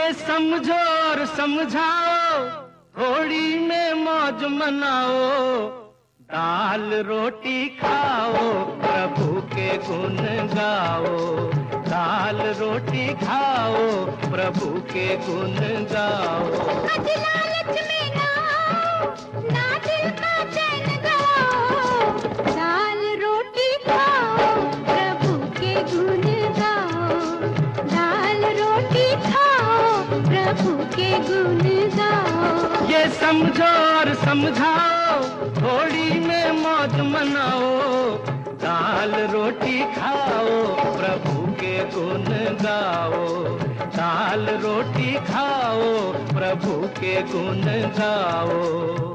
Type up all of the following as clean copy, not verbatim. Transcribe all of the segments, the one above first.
ये समझो और समझाओ, होली में मौज मनाओ, दाल रोटी खाओ, प्रभु के गुण गाओ। दाल रोटी खाओ, प्रभु के गुण गाओ। आज लालच में ना आओ, ना दिल का चैन गाओ। दाल रोटी खाओ, प्रभु के गुण गाओ। दाल रोटी खाओ, प्रभु के गुण गाओ। ये समझो और समझाओ, होली में मौज मनाओ, दाल रोटी खाओ, प्रभु के गुण गाओ। दाल रोटी खाओ, प्रभु के गुण गाओ।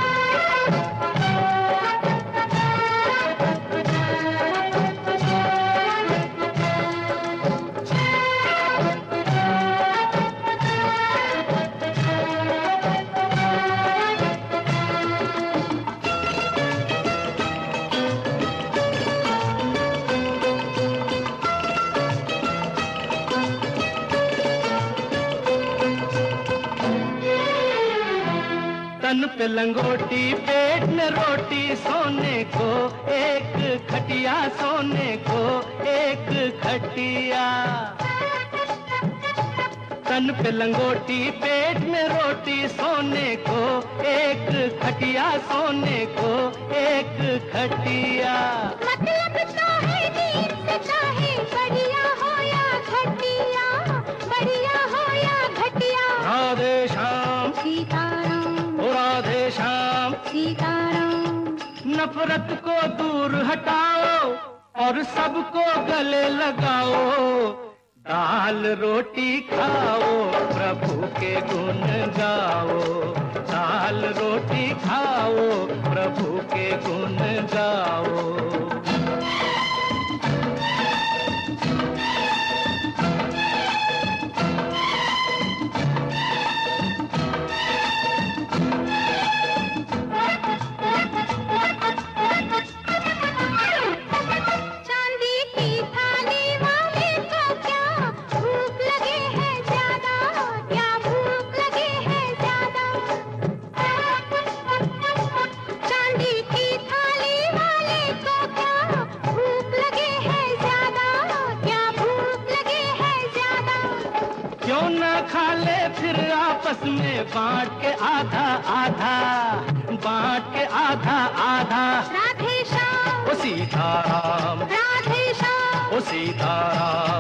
तन पे लंगोटी, पेट में रोटी, सोने को एक खटिया, सोने को एक खटिया। तन पे लंगोटी, पेट में रोटी, सोने को एक खटिया, सोने को एक खटिया। मतलब तो है नींद से चाहे बढ़िया हो या घटिया, बढ़िया हो या घटिया। राधे श्याम सीताराम, राधे श्याम सीताराम। नफरत को दूर हटाओ और सबको गले लगाओ। दाल रोटी खाओ, प्रभु के गुण गाओ। दाल रोटी खाओ, प्रभु के गुण गाओ। क्यों न खा ले फिर आपस में बांट के आधा आधा, बांट के आधा आधा। राधे श्याम, ओ सीताराम, राधे श्याम, ओ सीताराम।